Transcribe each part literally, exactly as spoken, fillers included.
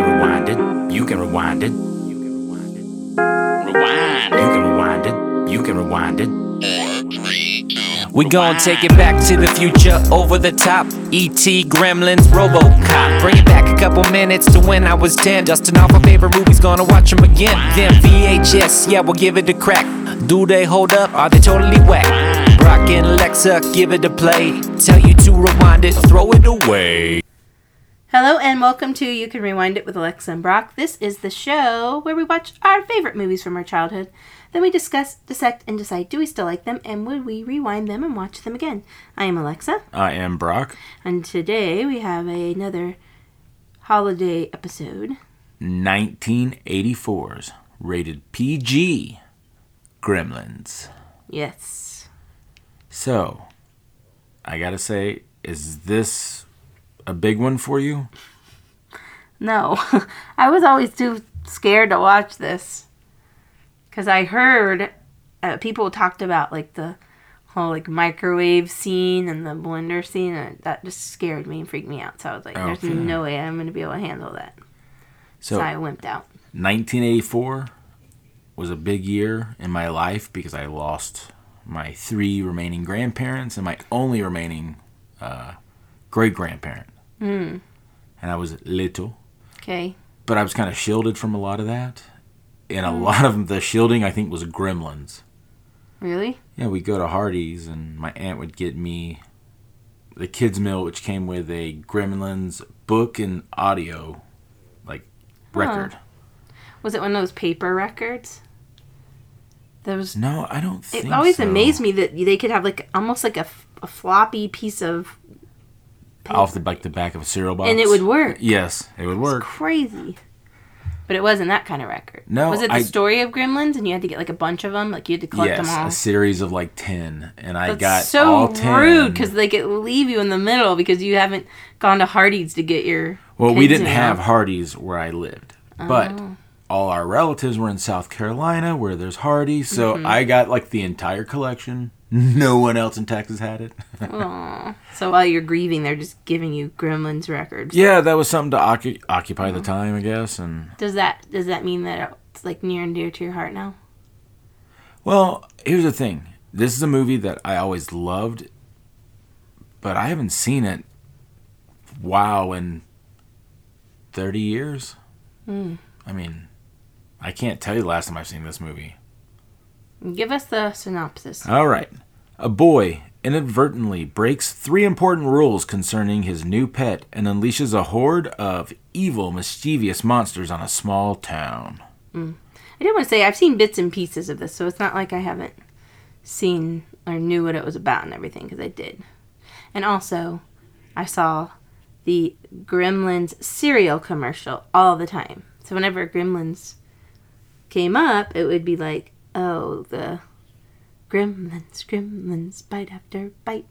can rewind it. You can rewind it. You can rewind it. Rewind. You can rewind it. You can rewind it. Four, three, two. We gon' take it back to the future, over the top. E T, Gremlins, RoboCop. Bring it back a couple minutes to when I was ten. Dusting off our favorite movies, gonna watch them again. Then V H S, yeah, we'll give it a crack. Do they hold up? Are they totally whack? Brock and Alexa, give it a play. Tell you to rewind it, throw it away. Hello and welcome to You Can Rewind It with Alexa and Brock. This is the show where we watch our favorite movies from our childhood. Then we discuss, dissect, and decide do we still like them and would we rewind them and watch them again. I am Alexa. I am Brock. And today we have another holiday episode. nineteen eighty-four's rated P G Gremlins. Yes. So, I gotta say, is this a big one for you? No. I was always too scared to watch this. Because I heard uh, people talked about like the whole like microwave scene and the blender scene. And that just scared me and freaked me out. So I was like, there's okay. no way I'm going to be able to handle that. So, so I wimped out. nineteen eighty-four was a big year in my life because I lost my three remaining grandparents and my only remaining uh, great-grandparent. Mm. And I was little. Okay. But I was kind of shielded from a lot of that. And a lot of the shielding, I think, was Gremlins. Really? Yeah, we'd go to Hardee's, and my aunt would get me the kids' meal, which came with a Gremlins book and audio, like, record. Huh. Was it one of those paper records? There was. No, I don't think so. It always amazed me that they could have, like, almost like a, a floppy piece of paper. Off the, like, the back of a cereal box. And it would work. Yes, it would work. It's crazy. But it wasn't that kind of record. No, was it the I, story of Gremlins, and you had to get like a bunch of them, like you had to collect yes, them all? Yes, a series of like ten, and I That's got so all ten. rude because they could leave you in the middle because you haven't gone to Hardee's to get your. Well, we didn't in. have Hardee's where I lived, oh. but all our relatives were in South Carolina where there's Hardee's, so mm-hmm. I got like the entire collection. No one else in Texas had it. Aww. So while you're grieving, they're just giving you Gremlins records. Yeah, that was something to ocu- occupy mm-hmm. the time, I guess. And does that does that mean that it's like near and dear to your heart now? Well, here's the thing. This is a movie that I always loved, but I haven't seen it. Wow, in thirty years. Mm. I mean, I can't tell you the last time I've seen this movie. Give us the synopsis. All right. A boy inadvertently breaks three important rules concerning his new pet and unleashes a horde of evil, mischievous monsters on a small town. Mm. I did want to say, I've seen bits and pieces of this, so it's not like I haven't seen or knew what it was about and everything, because I did. And also, I saw the Gremlins cereal commercial all the time. So whenever Gremlins came up, it would be like, oh, the Gremlins, Gremlins, bite after bite.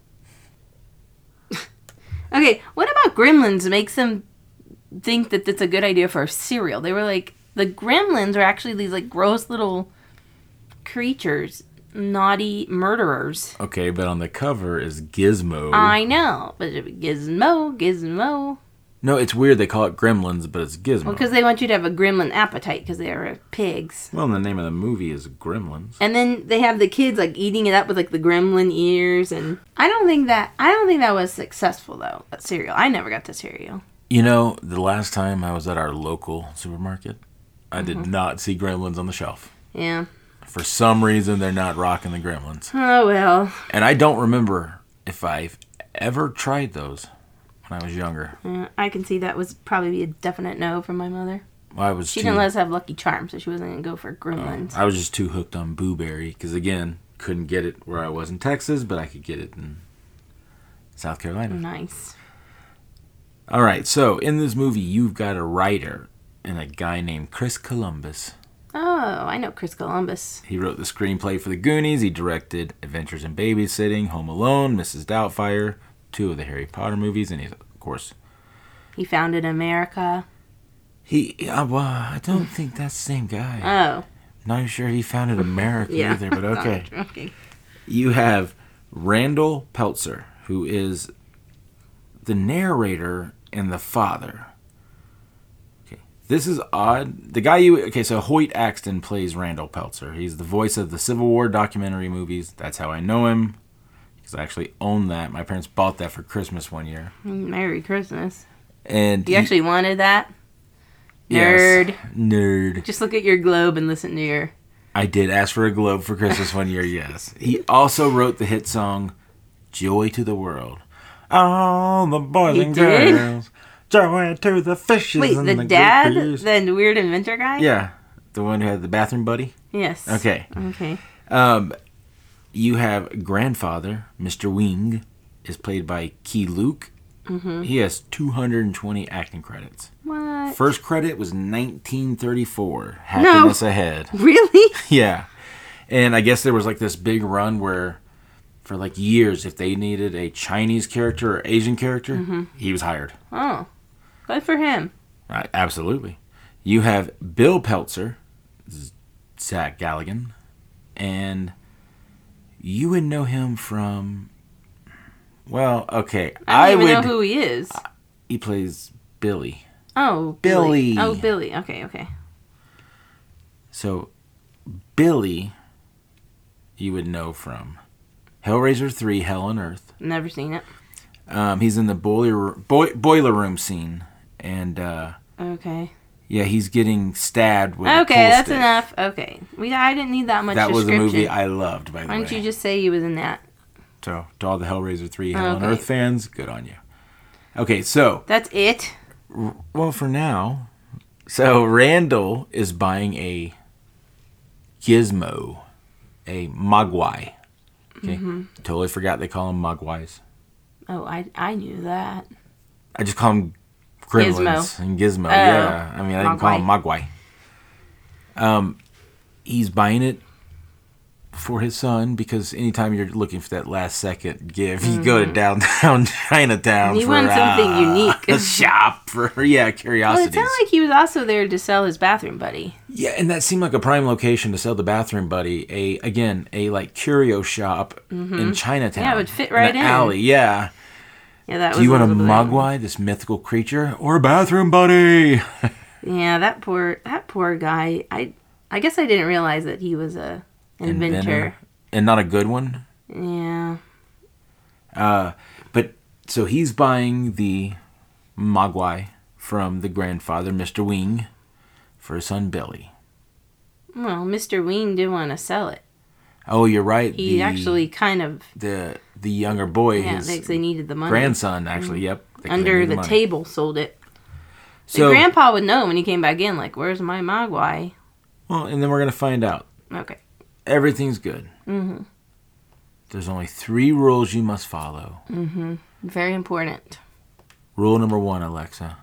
Okay, what about Gremlins makes them think that that's a good idea for a cereal? They were like, the Gremlins are actually these like gross little creatures, naughty murderers. Okay, but on the cover is Gizmo. I know, but Gizmo, Gizmo. No, it's weird they call it Gremlins, but it's Gizmo. Well, because they want you to have a gremlin appetite because they are pigs. Well, and the name of the movie is Gremlins. And then they have the kids like eating it up with like the gremlin ears, and I don't think that I don't think that was successful though. That cereal, I never got the cereal. You know, the last time I was at our local supermarket, I mm-hmm. did not see Gremlins on the shelf. Yeah. For some reason, they're not rocking the Gremlins. Oh well. And I don't remember if I've ever tried those. When I was younger. Yeah, I can see that was probably a definite no from my mother. Well, I was she too, didn't let us have Lucky Charms, so she wasn't going to go for Gremlins. Uh, I was just too hooked on Boo Berry, because again, couldn't get it where I was in Texas, but I could get it in South Carolina. Nice. All right, so in this movie, you've got a writer and a guy named Chris Columbus. Oh, I know Chris Columbus. He wrote the screenplay for The Goonies. He directed Adventures in Babysitting, Home Alone, Missus Doubtfire, two of the Harry Potter movies, and he's, of course... He founded America. He, uh, well, I don't think that's the same guy. Oh. Not sure he founded America yeah. either, but okay. okay. You have Randall Peltzer, who is the narrator and the father. Okay. This is odd. The guy you... Okay, so Hoyt Axton plays Randall Peltzer. He's the voice of the Civil War documentary movies. That's how I know him. Because I actually own that. My parents bought that for Christmas one year. Merry Christmas. And You he- actually wanted that? Yes. Nerd. Nerd. Just look at your globe and listen to your... I did ask for a globe for Christmas one year, yes. He also wrote the hit song, Joy to the World. All the boys He and did? girls, joy to the fishes Wait, and the the dad? goopers. The weird inventor guy? Yeah, the one who had the bathroom buddy. Yes. Okay. Okay. Um, you have grandfather, Mister Wing, is played by Key Luke. Mm-hmm. He has two hundred twenty acting credits. What? First credit was nineteen thirty-four. Happiness Ahead. Really? Yeah. And I guess there was like this big run where for like years, if they needed a Chinese character or Asian character, Mm-hmm. he was hired. Oh. Good for him. Right, absolutely. You have Bill Peltzer, Z- Zach Galligan, and you would know him from, well, okay. I don't even would, know who he is. He plays Billy. Oh, Billy. Oh, Billy. Okay, okay. So, Billy, you would know from Hellraiser three, Hell on Earth. Never seen it. Um, he's in the boiler, boi- boiler room scene. And, uh, Okay. yeah, he's getting stabbed with a Okay, pool that's stick. enough. Okay. We I didn't need that much That was a description. movie I loved, by the Why way. don't you just say he was in that? So, to all the Hellraiser three Hell on Okay. Earth fans, good on you. Okay, so, That's it? well, for now, so Randall is buying a gizmo, a mogwai. Okay, Mm-hmm. totally forgot they call them mogwais. Oh, I I knew that. I just call them gremlins and gizmo. Oh, Yeah, I mean, I didn't call them mogwai. mogwai. Um, he's buying it for his son because anytime you're looking for that last second gift, you go to downtown Chinatown You for want something uh, unique. a shop for yeah Well, it curiosities. sounded like he was also there to sell his bathroom buddy. Yeah, and that seemed like a prime location to sell the bathroom buddy. A again a like curio shop in Chinatown. Yeah, it would fit right an in. alley. Yeah. Yeah, that was. Do you want a little bit- mogwai, this mythical creature, or a bathroom buddy? Yeah, that poor that poor guy. I I guess I didn't realize that he was a inventor. And not a good one. Yeah. Uh, but so he's buying the mogwai from the grandfather, Mister Wing, for his son Billy. Well, Mister Ween didn't want to sell it. Oh, you're right. He the, actually kind of the the younger boy, yeah, his they, they needed the money. grandson, actually. Yep. they- they Under needed the money. table sold it. The So grandpa would know when he came back in, like, "Where's my mogwai?" well, and then we're gonna find out. Okay. Everything's good. Mm-hmm. There's only three rules you must follow. Mm-hmm. Very important. Rule number one, Alexa: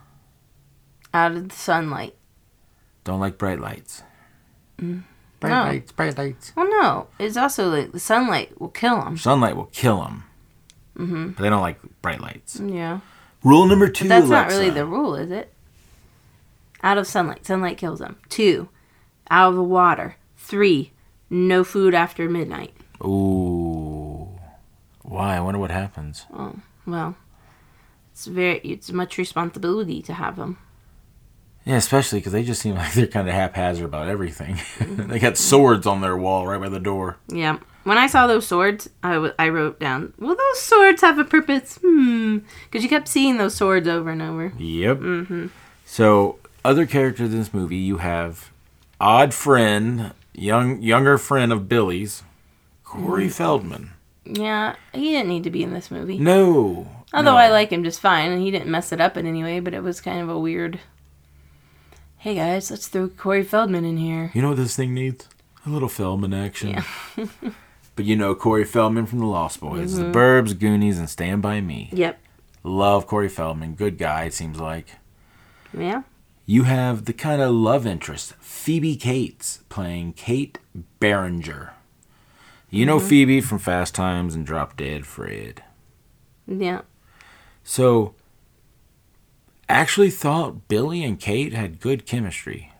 Out of the sunlight. don't like bright lights. Mm. Bright No. lights, bright lights. Well, no. It's also like the sunlight will kill him. Sunlight will kill them. Mm-hmm. But they don't like bright lights. Yeah. Rule number two, But that's Alexa. not really the rule, is it? Out of sunlight. Sunlight kills them. Two. Out of the water. Three. No food after midnight. Ooh. Why? I wonder what happens. Oh, well. It's very. It's much responsibility to have them. Yeah, especially because they just seem like they're kind of haphazard about everything. They got swords on their wall right by the door. Yeah. When I saw those swords, I, w- I wrote down, will those swords have a purpose? Hmm. Because you kept seeing those swords over and over. Yep. Mm-hmm. So, other characters in this movie, you have odd friend, young younger friend of Billy's, Corey Mm. Feldman. Yeah, he didn't need to be in this movie. No. Although no. I like him just fine, and he didn't mess it up in any way, but it was kind of a weird... Hey guys, let's throw Corey Feldman in here. You know what this thing needs? A little Feldman action. Yeah. But you know Corey Feldman from The Lost Boys, Mm-hmm. The Burbs, Goonies, and Stand By Me. Yep. Love Corey Feldman. Good guy, it seems like. Yeah. You have the kind of love interest, Phoebe Cates, playing Kate Berenger. You know Mm-hmm. Phoebe from Fast Times and Drop Dead Fred. Yeah. So, actually thought Billy and Kate had good chemistry.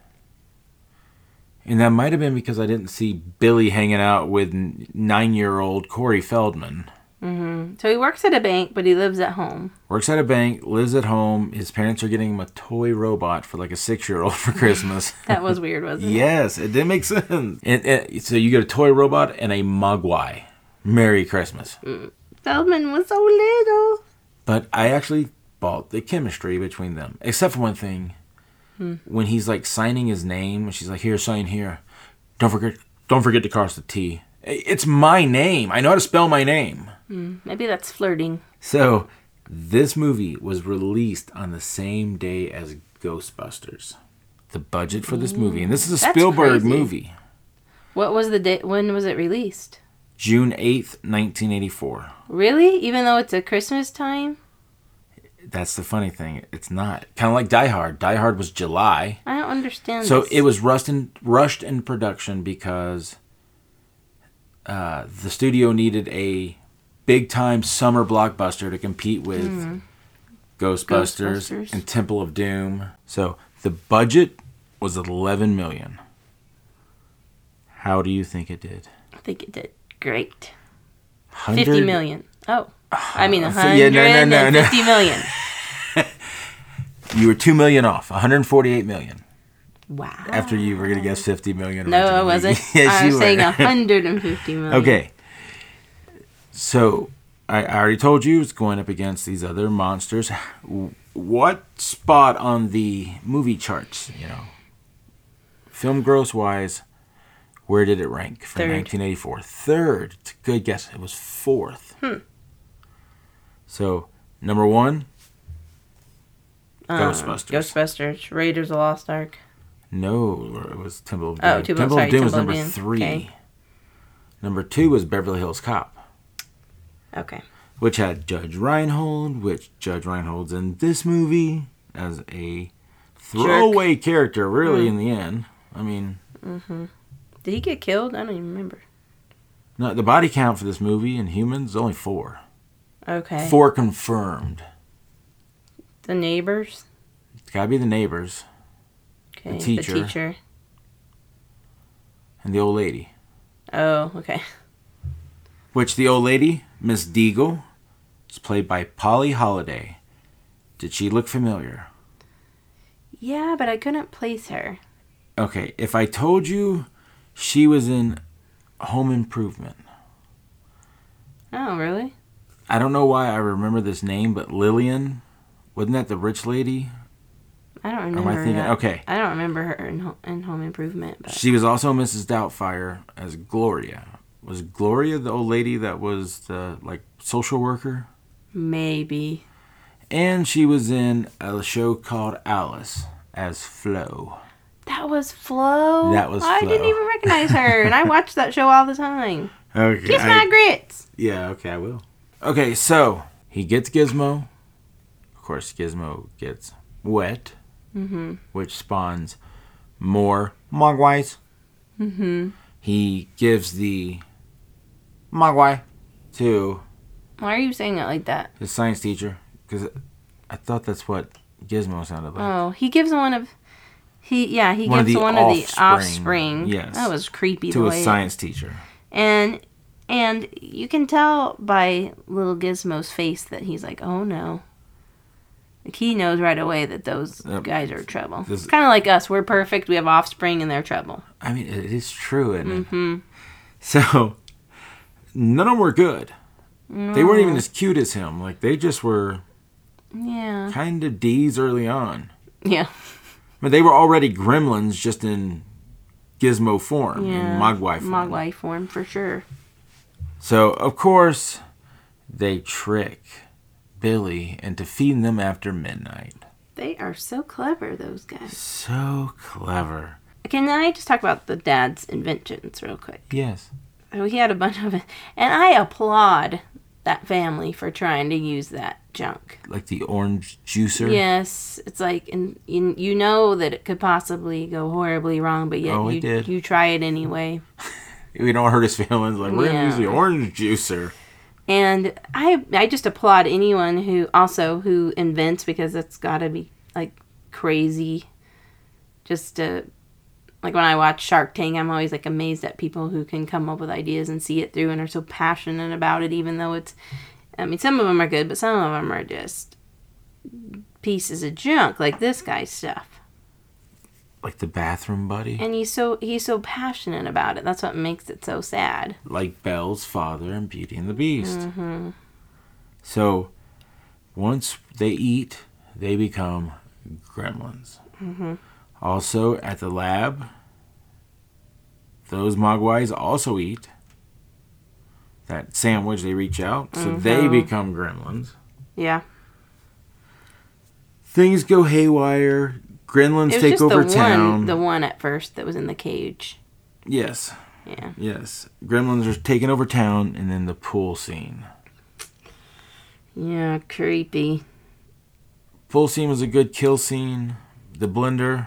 And that might have been because I didn't see Billy hanging out with n- nine-year-old Corey Feldman. Mm-hmm. So he works at a bank, but he lives at home. Works at a bank, lives at home. His parents are getting him a toy robot for like a six-year-old for Christmas. That was weird, wasn't it? Yes, it didn't make sense. And, and, so you get a toy robot and a Mogwai. Merry Christmas. Mm. Feldman was so little. But I actually bought the chemistry between them. Except for one thing. Hmm. When he's like signing his name, and she's like, here, sign here. Don't forget, don't forget to cross the T. It's my name. I know how to spell my name. Mm, maybe that's flirting. So, this movie was released on the same day as Ghostbusters. The budget for this movie, and this is a That's Spielberg crazy. movie. What was the date? When was it released? June eighth, nineteen eighty-four. Really? Even though it's a Christmas time? That's the funny thing. It's not. Kind of like Die Hard. Die Hard was July. I don't understand So this. it was rushed in, rushed in production because uh, the studio needed a big-time summer blockbuster to compete with mm. Ghostbusters, Ghostbusters and Temple of Doom. So the budget was eleven million dollars. How do you think it did? I think it did great. one hundred fifty million. Oh. I mean, one hundred yeah, no, no, no, fifty no. million. You were two million off. one hundred forty-eight million. Wow. After you were going to guess fifty million. No, I wasn't. Yes, I was you saying were. one hundred fifty million. Okay. So, I, I already told you it's going up against these other monsters. What spot on the movie charts, you know, film gross wise, where did it rank for Third. nineteen eighty-four? Third. It's a good guess. It was fourth. Hmm. So, number one, um, Ghostbusters. Ghostbusters. Raiders of the Lost Ark. No, it was Temple of Doom. Oh, Temple, Temple sorry, of Doom was Temple of number Doom. three. Okay. Number two was Beverly Hills Cop. Okay. Which had Judge Reinhold, which Judge Reinhold's in this movie as a throwaway Jerk. character, really, mm. in the end. I mean... Mm-hmm. Did he get killed? I don't even remember. No, the body count for this movie in humans is only four. Okay. Four confirmed. The neighbors? It's gotta be the neighbors. Okay. The teacher. The teacher. And the old lady. Oh, okay. Which the old lady, Miss Deagle, is played by Polly Holiday. Did she look familiar? Yeah, but I couldn't place her. Okay, if I told you she was in Home Improvement. Oh, really? I don't know why I remember this name, but Lillian, wasn't that the rich lady? I don't Or remember. am I thinking? That. Okay. I don't remember her in, Ho- in Home Improvement. But. She was also Missus Doubtfire as Gloria. Was Gloria the old lady that was the like social worker? Maybe. And she was in a show called Alice as Flo. That was Flo? That was I Flo. didn't even recognize her, and I watched that show all the time. Okay. Kiss I, my grits! Yeah, okay, I will. Okay, so he gets Gizmo. Of course, Gizmo gets wet, mm-hmm. which spawns more Mogwais. Mm-hmm. He gives the Mogwai to Why are you saying it like that? his science teacher, because I thought that's what Gizmo sounded like. Oh, he gives one of... He Yeah, he one gives of one offspring, of the offspring. Yes. That was creepy. To the a way science it, teacher. And... And you can tell by little Gizmo's face that he's like, oh no. Like he knows right away that those yep. guys are trouble. This, it's kind of like us. We're perfect. We have offspring and they're trouble. I mean, it is true, isn't mm-hmm. it? So, none of them were good. No. They weren't even as cute as him. Like, they just were yeah. kind of D's early on. Yeah. I mean, they were already gremlins just in Gizmo form, yeah. in Mogwai form. Mogwai form, for sure. So, of course, they trick Billy into feeding them after midnight. They are so clever, those guys. So clever. Can I just talk about the dad's inventions real quick? Yes. So he had a bunch of it. And I applaud that family for trying to use that junk. Like the orange juicer? Yes. It's like, and you, you know that it could possibly go horribly wrong, but yet oh, you, it did. you try it anyway. We don't hurt his feelings. Like, we're yeah. going to use the orange juicer. And I I just applaud anyone who also who invents, because it's got to be like crazy just to like when I watch Shark Tank, I'm always like amazed at people who can come up with ideas and see it through and are so passionate about it, even though it's, I mean, some of them are good, but some of them are just pieces of junk, like this guy's stuff. Like the Bathroom Buddy? And he's so he's so passionate about it. That's what makes it so sad. Like Belle's father in Beauty and the Beast. Mm-hmm. So, once they eat, they become gremlins. Mm-hmm. Also, at the lab, those Mogwais also eat that sandwich. They reach out, so Mm-hmm. they become gremlins. Yeah. Things go haywire. Gremlins It was take just over the town. one, the one at first that was in the cage. Yes. Yeah. Yes. Gremlins are taking over town, and then the pool scene. Yeah, creepy. Pool scene was a good kill scene. The blender.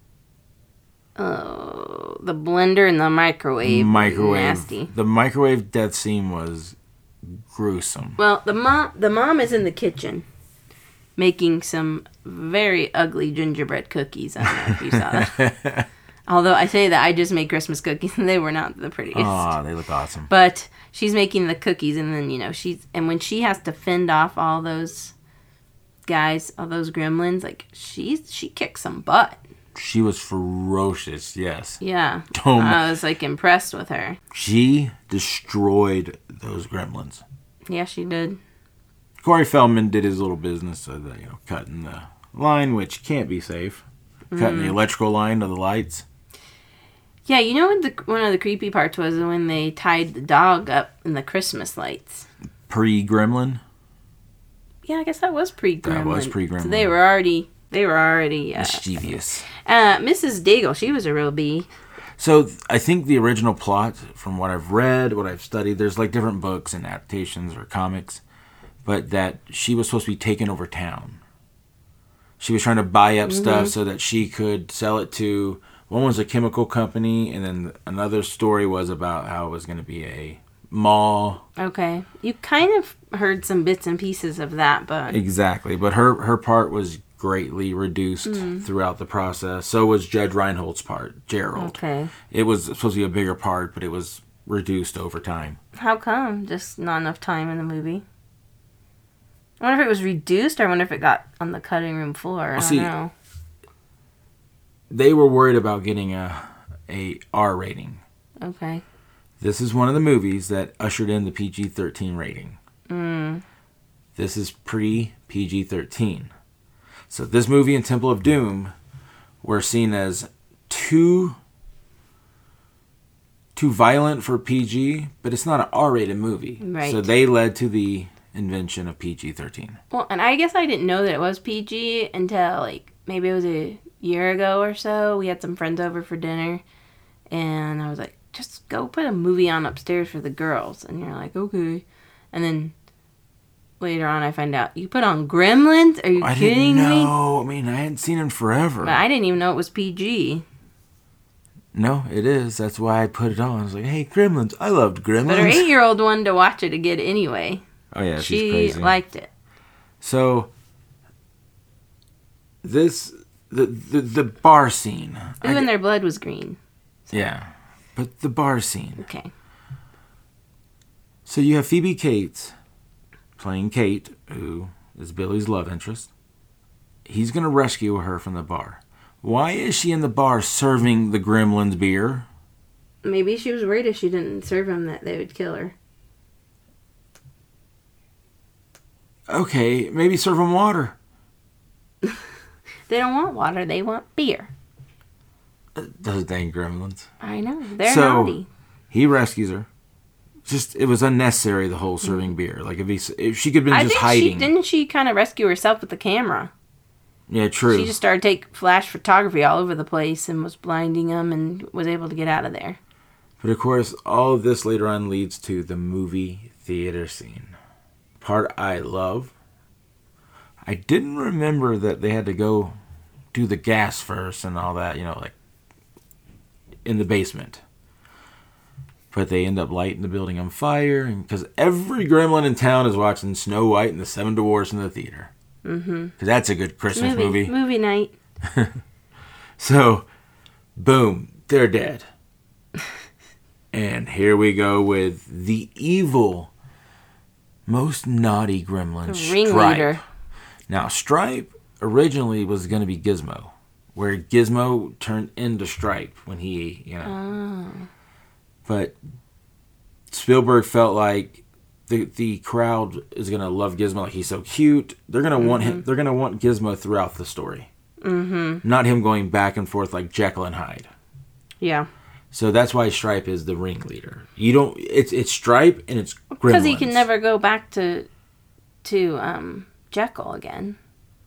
Oh, the blender and the microwave. Microwave. Nasty. The microwave death scene was gruesome. Well, the mom, the mom is in the kitchen making some very ugly gingerbread cookies. I don't know if you saw that. Although I say that I just made Christmas cookies and they were not the prettiest. Aw, they look awesome. But she's making the cookies, and then, you know, she's, and when she has to fend off all those guys, all those gremlins, like, she's, she kicks some butt. She was ferocious, yes. Yeah. Oh, I was, like, impressed with her. She destroyed those gremlins. Yeah, she did. Corey Feldman did his little business of, the, you know, cutting the line, which can't be safe. Cutting Mm. the electrical line to the lights. Yeah, you know what the, one of the creepy parts was when they tied the dog up in the Christmas lights. Pre-gremlin. Yeah, I guess that was pre-gremlin. That was pre-gremlin. So they were already, they were already... Uh, Mischievous. uh, Missus Daigle, she was a real bee. So th- I think the original plot, from what I've read, what I've studied, there's like different books and adaptations or comics, but that she was supposed to be taking over town. She was trying to buy up mm-hmm. stuff so that she could sell it to... One was a chemical company, and then another story was about how it was going to be a mall. Okay. You kind of heard some bits and pieces of that, but... Exactly. But her, her part was greatly reduced mm. throughout the process. So was Judge Reinhold's part, Gerald. Okay. It was supposed to be a bigger part, but it was reduced over time. How come? Just not enough time in the movie? I wonder if it was reduced, or I wonder if it got on the cutting room floor. I well, don't see, know. They were worried about getting a a R rating. Okay. This is one of the movies that ushered in the P G thirteen rating. Mm. This is pre-P G thirteen. So this movie and Temple of Doom were seen as too too violent for P G, but it's not an R-rated movie. Right. So they led to the invention of P G thirteen. Well, and I guess I didn't know that it was P G until, like, maybe it was a year ago or so. We had some friends over for dinner, and I was like, just go put a movie on upstairs for the girls. And you're like, okay. And then later on I find out, you put on Gremlins? Are you I kidding didn't me? know. I mean, I hadn't seen him forever. But I didn't even know it was P G. No, it is. That's why I put it on. I was like, hey, Gremlins. I loved Gremlins. But her eight-year-old wanted to watch it again anyway. Oh, yeah, she she's crazy. liked it. So, this, the the, the bar scene. Ooh, and their blood was green. So. Yeah, but the bar scene. Okay. So you have Phoebe Cates playing Kate, who is Billy's love interest. He's going to rescue her from the bar. Why is she in the bar serving the Gremlins beer? Maybe she was worried if she didn't serve him that they would kill her. Okay, maybe serve them water. They don't want water, they want beer. Those dang Gremlins. I know, they're so, naughty. He rescues her. Just, it was unnecessary, the whole serving beer. Like, if, he, if she could have been I just think hiding. She, didn't she kind of rescue herself with the camera? Yeah, true. She just started to take flash photography all over the place and was blinding them and was able to get out of there. But of course, all of this later on leads to the movie theater scene. Part I love. I didn't remember that they had to go do the gas first and all that, you know, like in the basement. But they end up lighting the building on fire, and because every gremlin in town is watching Snow White and the Seven Dwarfs in the theater. Mm-hmm. Because that's a good Christmas movie, movie. Movie night. So, boom. they're dead. And here we go with the evil, most naughty gremlin, The ringleader. Stripe. Now, Stripe originally was going to be Gizmo, where Gizmo turned into Stripe when he, you know. Oh. But Spielberg felt like the the crowd is going to love Gizmo, like he's so cute. They're going to mm-hmm. want him. They're going to want Gizmo throughout the story. Mm-hmm. Not him going back and forth like Jekyll and Hyde. Yeah. So that's why Stripe is the ringleader. You don't. It's it's Stripe and it's Gremlins. Because he can never go back to to um, Jekyll again.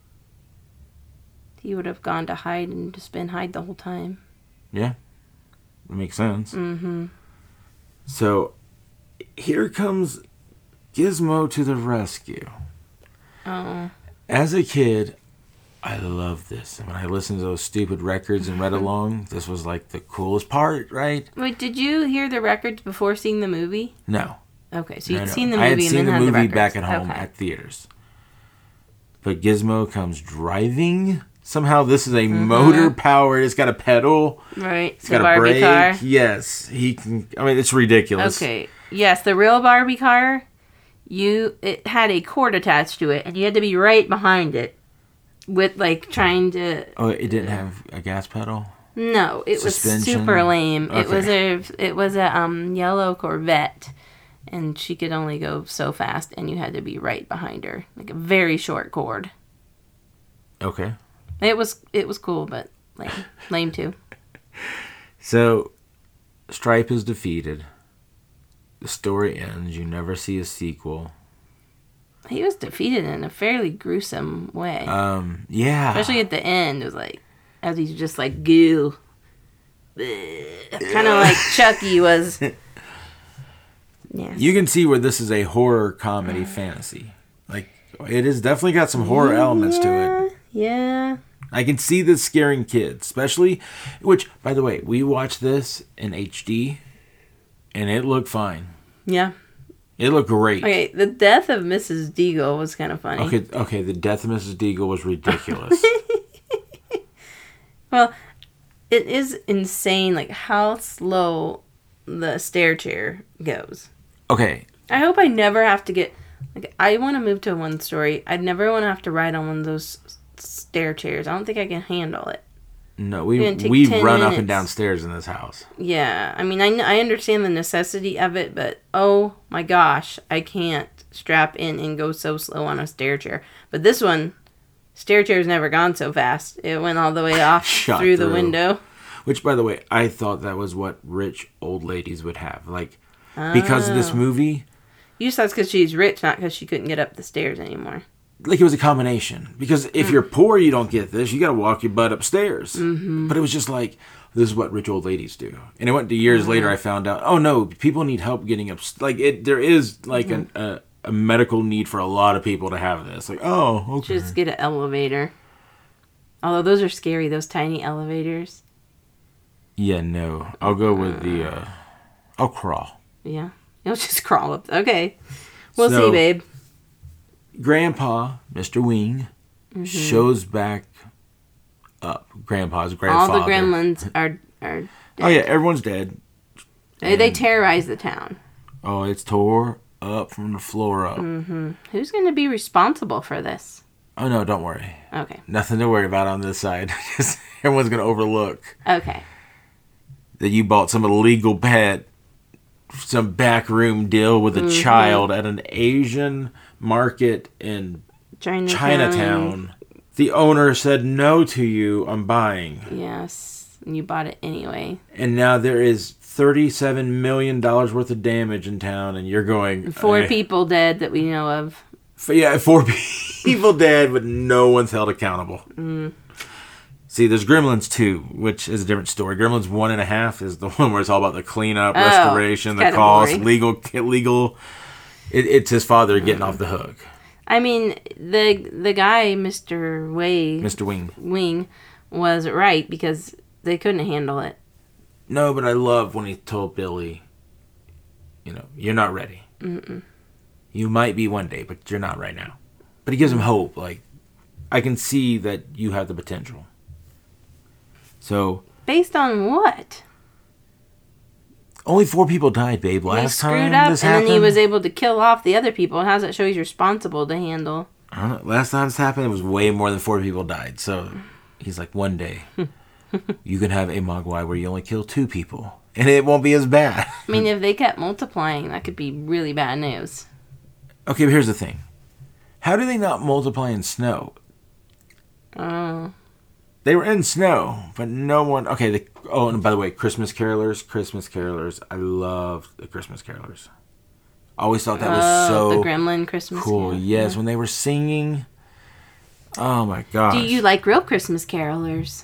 He would have gone to Hyde and just been Hyde the whole time. Yeah, that makes sense. Mm-hmm. So here comes Gizmo to the rescue. Oh. As a kid, I loved this. And when I listened to those stupid records and read along, this was like the coolest part, right? Wait, did you hear the records before seeing the movie? No. Okay, so you'd no, no. seen the movie I had and seen then the had movie the records. back at home okay. at theaters. But Gizmo comes driving. Somehow this is a mm-hmm. motor powered. It's got a pedal. Right. It's the got a Barbie brake. car. Yes. He can. I mean, it's ridiculous. Okay. Yes, the real Barbie car, you it had a cord attached to it, and you had to be right behind it with, like, trying to... Oh, it didn't have a gas pedal? No, it Suspension? was super lame. Okay. It was a it was a um yellow Corvette, and she could only go so fast, and you had to be right behind her, like a very short cord. Okay. It was it was cool, but lame, lame too. So, Stripe is defeated. The story ends. You never see a sequel. He was defeated in a fairly gruesome way. Um, yeah. Especially at the end, it was like, as he's just like goo. Kind of like Chucky was. Yeah. You can see where this is a horror comedy fantasy. Like, it has definitely got some horror yeah, elements to it. Yeah. I can see this scaring kids, especially, which, by the way, we watched this in H D, and it looked fine. Yeah. It looked great. Okay, the death of Missus Deagle was kind of funny. Okay, okay, the death of Missus Deagle was ridiculous. Well, it is insane, like, how slow the stair chair goes. Okay. I hope I never have to get... Like, I want to move to a one-story. I'd never want to have to ride on one of those stair chairs. I don't think I can handle it. No, we we run minutes. up and down stairs in this house. Yeah, I mean, I, I understand the necessity of it, but oh my gosh, I can't strap in and go so slow on a stair chair. But this one, stair chair's never gone so fast. It went all the way off through, through the window. Which, by the way, I thought that was what rich old ladies would have. Like, oh. because of this movie... You just thought it's because she's rich, not because she couldn't get up the stairs anymore. Like, it was a combination. Because if mm. you're poor, you don't get this. You got to walk your butt upstairs. Mm-hmm. But it was just like, this is what rich old ladies do. And it went to years mm-hmm. later, I found out, oh, no, people need help getting up. Like, it, there is, like, mm-hmm. an, a, a medical need for a lot of people to have this. Like, oh, okay. Just get an elevator. Although those are scary, those tiny elevators. Yeah, no. I'll go with the, uh, I'll crawl. Yeah. You'll just crawl up. Okay. We'll so, see, babe. Grandpa, Mister Wing, mm-hmm. shows back up. Grandpa's grandfather. All the gremlins are, are dead. Oh, yeah. Everyone's dead. They, they terrorize the town. Oh, it's tore up from the floor up. Mm-hmm. Who's going to be responsible for this? Oh, no. Don't worry. Okay. Nothing to worry about on this side. Everyone's going to overlook. Okay. That you bought some illegal pet, some backroom deal with a mm-hmm. child at an Asian market in Chinatown. Chinatown. The owner said no to you. I'm buying. Yes, and you bought it anyway. And now there is thirty-seven million dollars worth of damage in town, and you're going... Four uh, people dead that we know of. Yeah, four people dead, but no one's held accountable. Mm. See, there's Gremlins two, which is a different story. Gremlins one and a half is the one where it's all about the cleanup, oh, restoration, the cost, boring. legal, legal. It, it's his father getting mm. off the hook. I mean, the the guy, Mister Way, Mister Wing, Wing, was right because they couldn't handle it. No, but I love when he told Billy, you know, you're not ready. Mm-mm. You might be one day, but you're not right now. But he gives him hope. Like, I can see that you have the potential. So, based on what? Only four people died, babe. He Last screwed time up, this and happened, then he was able to kill off the other people. How does that show he's responsible to handle? I don't know. Last time this happened, it was way more than four people died. So he's like, one day you can have a Mogwai where you only kill two people, and it won't be as bad. I mean, if they kept multiplying, that could be really bad news. Okay, but here's the thing: how do they not multiply in snow? Oh. They were in snow, but no one. Okay. The, oh, and by the way, Christmas Carolers, Christmas Carolers. I loved the Christmas Carolers. I always thought that was Oh, so the Gremlin Christmas cool. Carol. Yes, when they were singing. Oh my gosh! Do you like real Christmas carolers?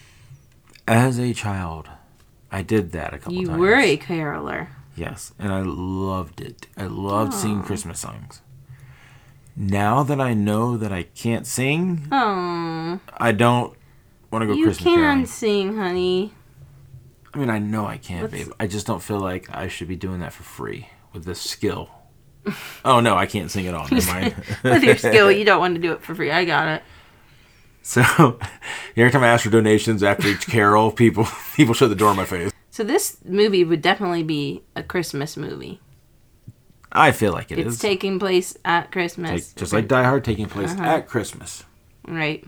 As a child, I did that a couple You times. were a caroler. Yes, and I loved it. I loved singing Christmas songs. Now that I know that I can't sing, Oh, I don't want to go you Christmas can caroling. sing, honey. I mean, I know I can, Let's- babe. I just don't feel like I should be doing that for free with this skill. Oh, no, I can't sing at all. Never mind. With your skill, you don't want to do it for free. I got it. So, every time I ask for donations after each carol, people people shut the door in my face. So this movie would definitely be a Christmas movie. I feel like it It's is. taking place at Christmas. Like, just like Die Hard taking place Uh-huh. at Christmas. Right.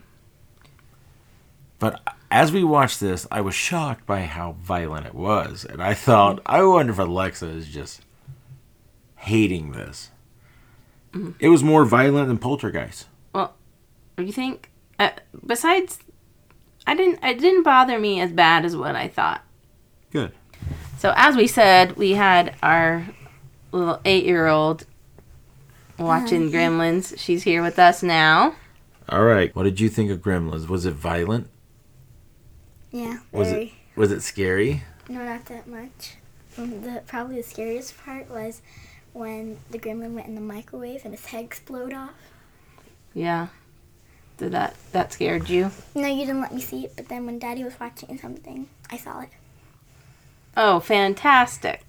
But as we watched this, I was shocked by how violent it was. And I thought, I wonder if Alexa is just hating this. Mm-hmm. It was more violent than Poltergeist. Well, you think? Uh, besides, I didn't. It didn't bother me as bad as what I thought. Good. So as we said, we had our little eight-year-old watching Gremlins. She's here with us now. All right. What did you think of Gremlins? Was it violent? Yeah, Was very. it was it scary? No, not that much. Um, The probably the scariest part was when the gremlin went in the microwave and his head exploded off. Yeah. Did that that scared you? No, you didn't let me see it, but then when Daddy was watching something, I saw it. Oh, fantastic!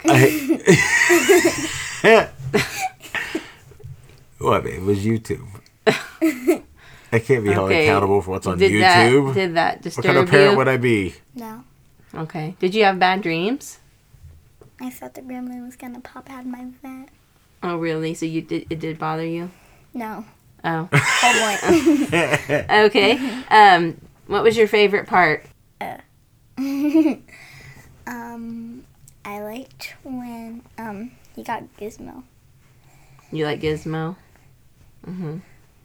What, babe? It was YouTube. I can't be held Okay. accountable for what's on did YouTube. That, did that What disturb kind of parent you? would I be? No, Okay. Did you have bad dreams? I thought the gremlin was gonna pop out of my vent. Oh, really? So you did? It did bother you? No. Oh. Oh boy. Okay. Um, what was your favorite part? um, I liked when um he got Gizmo. You like Gizmo? Mhm.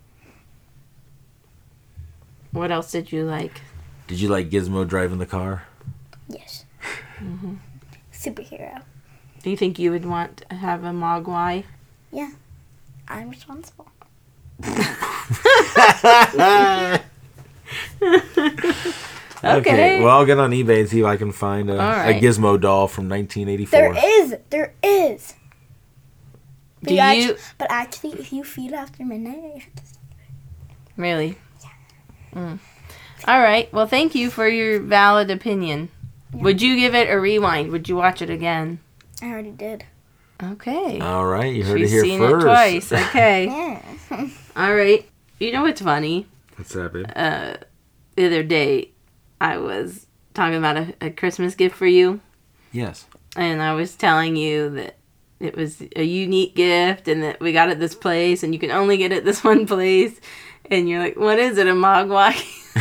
What else did you like? Did you like Gizmo driving the car? Yes. Mm-hmm. Superhero. Do you think you would want to have a Mogwai? Yeah. I'm responsible. Okay. Well, I'll get on eBay and see if I can find a, All right. a Gizmo doll from nineteen eighty-four. There is. There is. But Do you you actu- but actually, if you feed after midnight, you have to really? Mm. All right. Well, thank you for your valid opinion. Would you give it a rewind? Would you watch it again? I already did. Okay. All right, you heard She's it here seen first. it twice. Okay. Yeah. All right. You know what's funny? What's that, babe? Uh, the other day, I was talking about a, a Christmas gift for you, Yes. and I was telling you that it was a unique gift, and that we got it this place, and you can only get it this one place. And you're like, "What is it? A Mogwai?"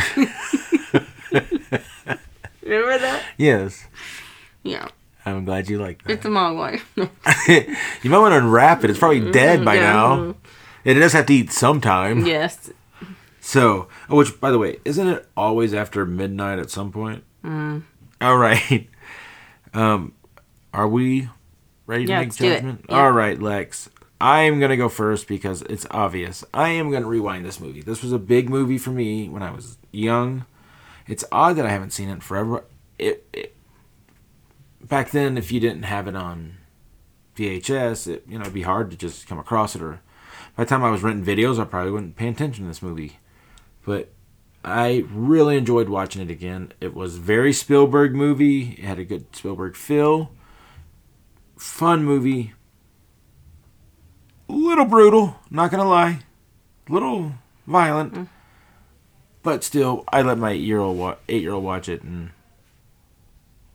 Remember that? Yes. Yeah, I'm glad you like it's that. a Mogwai. You might want to unwrap it. It's probably dead by Yeah. now. It does have to eat sometime. Yes. So, oh, which, by the way, isn't it always after midnight at some point? Mm. All right. Um, are we ready to Yeah, make let's do it. judgment? Yeah. All right, Lex. I am going to go first because it's obvious. I am going to rewind this movie. This was a big movie for me when I was young. It's odd that I haven't seen it in forever. It, it back then, if you didn't have it on V H S, it, you know, it'd be hard to just come across it. Or by the time I was renting videos, I probably wouldn't pay attention to this movie. But I really enjoyed watching it again. It was a very Spielberg movie. It had a good Spielberg feel. Fun movie. A little brutal, not gonna lie. A little violent. Mm. But still, I let my eight-year-old wa- eight-year-old watch it, and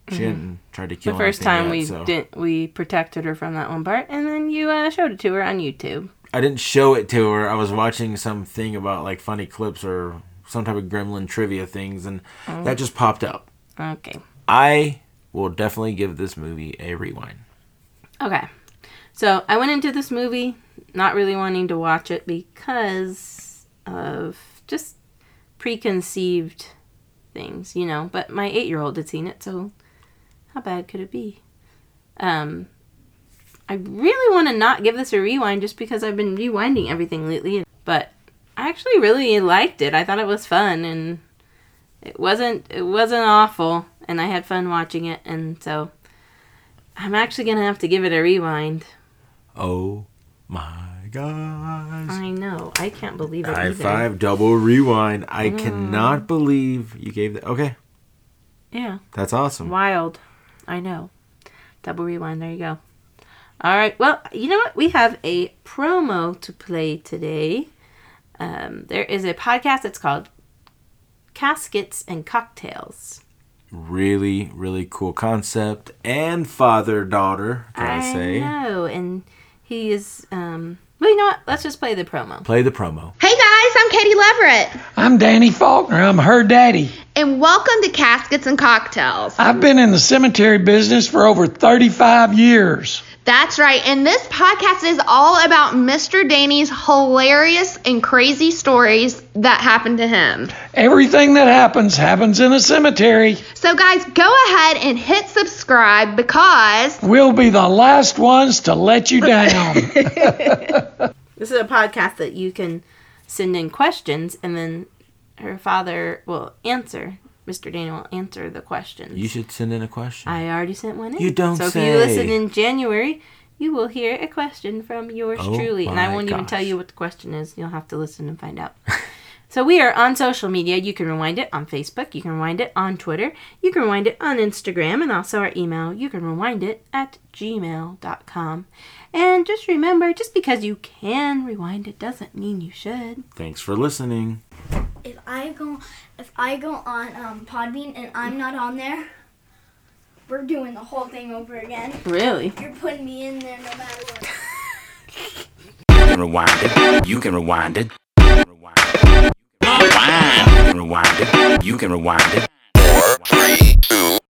She Mhm. hadn't tried to kill The first anything time yet, we so. didn't, we protected her from that one part, and then you uh, showed it to her on YouTube. I didn't show it to her. I was watching something about like funny clips or some type of gremlin trivia things, and Mm. that just popped up. Okay. I will definitely give this movie a rewind. Okay. So I went into this movie not really wanting to watch it because of just preconceived things, you know. But my eight-year-old had seen it, so how bad could it be? Um, I really want to not give this a rewind just because I've been rewinding everything lately. But I actually really liked it. I thought it was fun, and it wasn't it wasn't awful, and I had fun watching it, and so I'm actually gonna have to give it a rewind. Oh my gosh. I know. I can't believe it High either. five, double rewind. I Mm. cannot believe you gave that. Okay, Yeah. that's awesome. Wild. I know. Double rewind. There you go. All right. Well, you know what? We have a promo to play today. Um, there is a podcast that's called Caskets and Cocktails. Really, really cool concept. And father-daughter, can I, I say. know. And he is... Um, well, you know what? Let's just play the promo. Play the promo. Hey guys, I'm Katie Leverett, I'm Danny Faulkner. I'm her daddy. and welcome to Caskets and Cocktails. I've been in the cemetery business for over thirty-five years. That's right, and this podcast is all about Mister Danny's hilarious and crazy stories that happened to him. Everything that happens happens in a cemetery. So guys, go ahead and hit subscribe because We'll be the last ones to let you down. This is a podcast that you can send in questions, and then her father will answer. Mister Daniel will answer the questions. You should send in a question. I already sent one in. You don't So if say. you listen in January, you will hear a question from yours Oh truly. And I my won't even tell gosh. you what the question is. You'll have to listen and find out. So we are on social media. You can rewind it on Facebook. You can rewind it on Twitter. You can rewind it on Instagram. And also our email. You can rewind it at gmail dot com. And just remember, just because you can rewind it doesn't mean you should. Thanks for listening. If I go, if I go on um, Podbean and I'm not on there, we're doing the whole thing over again. Really? You're putting me in there no matter what. You can rewind it. You can rewind it. Rewind. Rewind. You can rewind it. You can rewind it. Four, three, two,